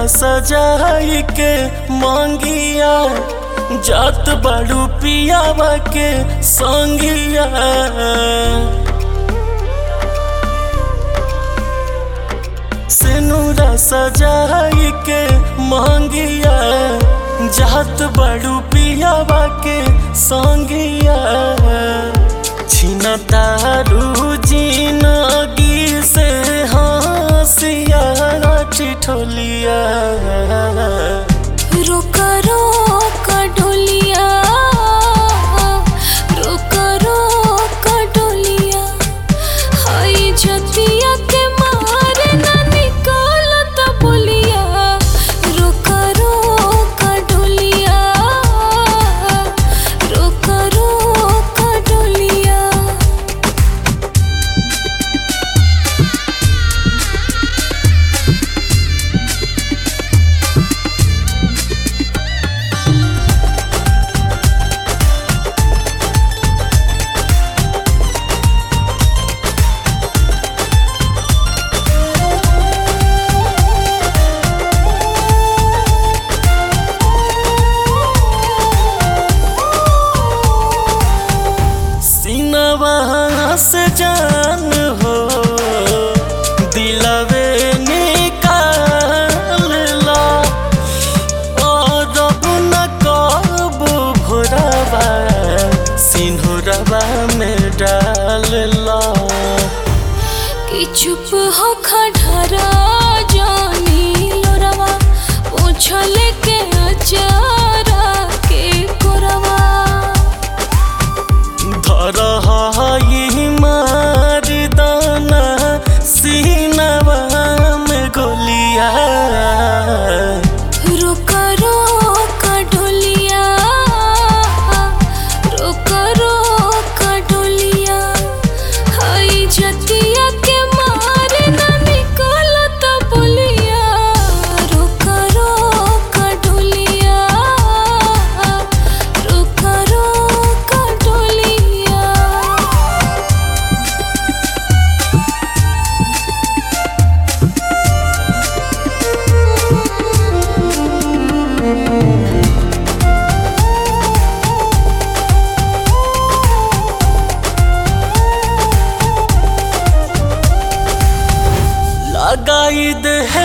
सजाई के मांगिया जात बड़ू पियावा के संगिया। सिनुरा सजाई के मांगिया जात बड़ू पियावा के संगिया। छिनतारू जिनगी से हंसिया ठिठोलिया। रोका रोका ढोलिया, रोका रोका ढोलिया, हाय जतिया के मारे ना निकालत बोलिया। रोका रोका ढोलिया, रोका रोका ढोलिया। से जान हो दिलवे निकाल ला और अब न कब भोरवा सिंदूरवा में डाल ला। कि चुप हो खड़रा जानी लोरवा पूछल के अचारा के कोरवा। धरहाई मार दाना सीनवा में गोलिया। रोका रोका ढोलिया, रोका रोका ढोलिया, हाय जतिया के मारे ना निकालत बोलिया। रोका रोका ढोलिया, रोका रोका ढोलिया। लगाई दे